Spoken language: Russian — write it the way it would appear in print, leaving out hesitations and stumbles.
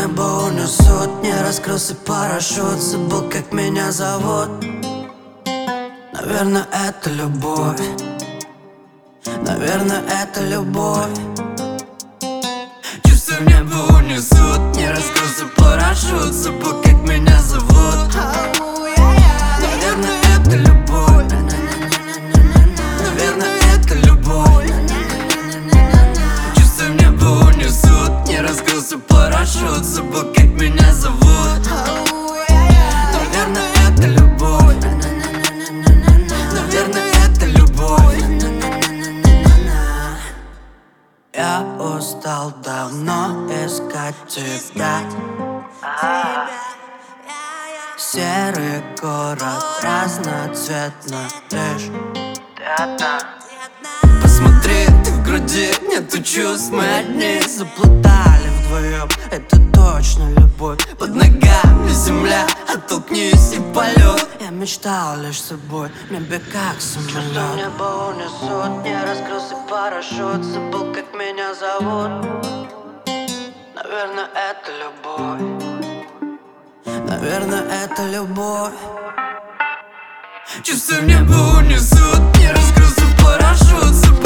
небо унесут. Не раскрылся парашют, забыл, как меня зовут. Наверное, это любовь. Наверное, это любовь. Чувства в небо унесут. Не раскрылся парашют, забыл, как меня зовут. Наверное, это любовь. Наверное, это любовь. Чувства в небо унесут. Не раскрылся парашют, забыл, как меня зовут. Наверное, это любовь. Наверное, это любовь. Я устал давно искать тебя. Серый город, разноцветный лишь ты одна. Посмотри, ты в груди, нету чувств, мы одни. Заплутали вдвоем, это точно любовь. Под ногами земля, оттолкнись и полет. Я мечтал лишь собой, в небе как самолет. Чувства в небо унесут, не раскрылся парашют, забыл, как меня зовут. Наверное, это любовь. Наверное, это любовь. Чувства в небо унесут, не раскрылся парашют, забыл.